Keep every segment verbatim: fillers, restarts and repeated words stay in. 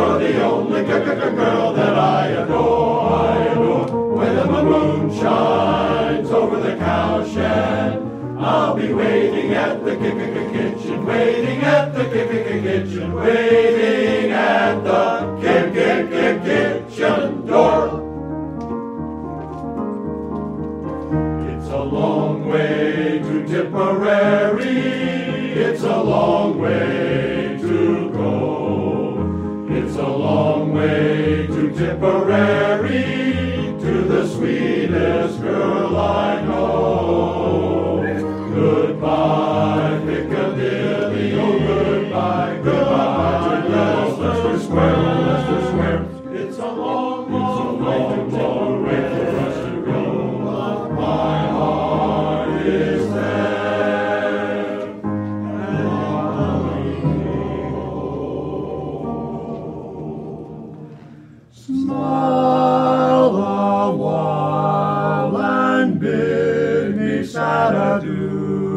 You're the only girl that I adore, I adore. When the moon shines over the cowshed, I'll be waiting at the kitchen, waiting at the kitchen, waiting at the kitchen door. It's a long way to Tipperary, it's a long way to go. It's a long way to Tipperary, to the sweetest girl I know. Goodbye, Piccadilly, oh goodbye, goodbye to Leicester Square, Leicester Square. It's a long, long, long, long way for us to go, but my heart is there. And I go. Smile a while and bid me sad adieu.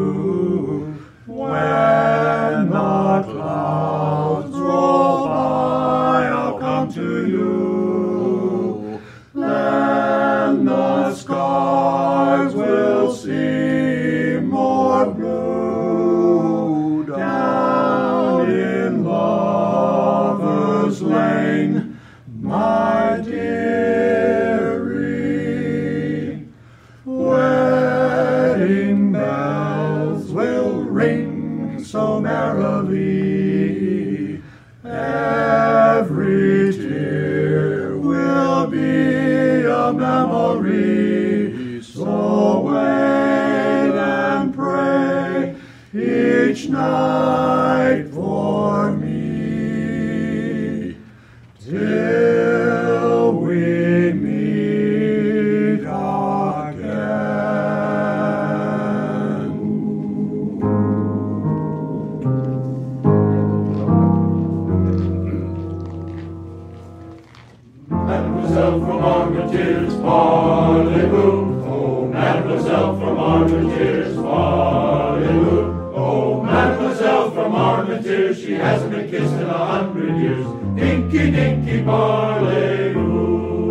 When the clouds roll by, I'll come to you. Then the skies will seem more blue. Down in Lover's Lane, my dearie, wedding bells will ring so merrily. Every tear will be a memory. So wait and pray each night for me, till we meet again. Mademoiselle from Armitage's parlez-vous, oh Mademoiselle from Armitage's parlez-vous, oh Mademoiselle from Armitage, she hasn't been kissed in a hundred years. Dinky dinky parlez-vous.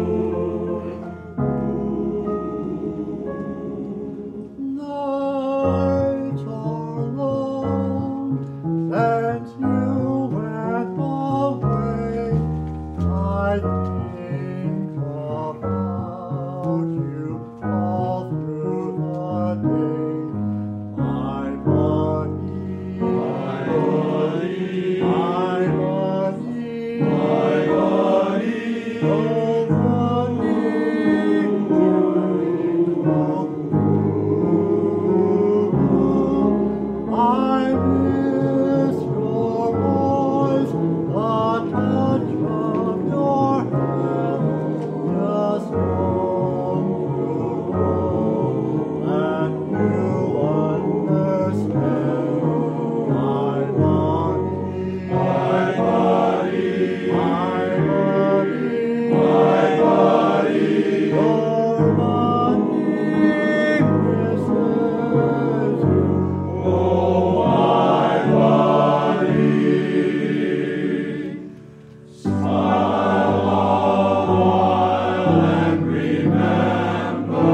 Nights are long and you went away. I think about you all through the day. My Bonnie, my Bonnie, my Bonnie, my Bonnie, oh Bonnie, I miss your voice, the touch of your hand, just long to go, and you understand. My Bonnie, my Bonnie, my Bonnie, my Bonnie, your Bonnie misses you. Oh, my Bonnie, smile a while and remember.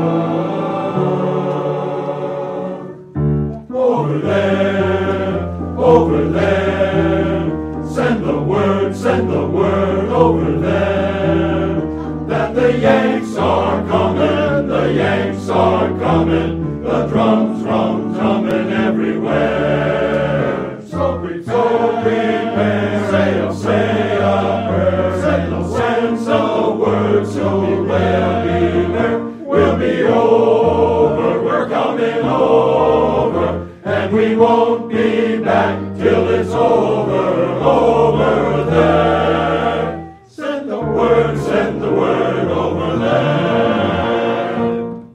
Over there, over there, send the word, send the word over there, that the Yanks are coming, the Yanks are coming, the drums, drums, drumming everywhere. So prepare, so prepare, say a, say a prayer, say the send the word, so we'll be there, we'll be over, we're coming over, and we won't be back till it's over, over there.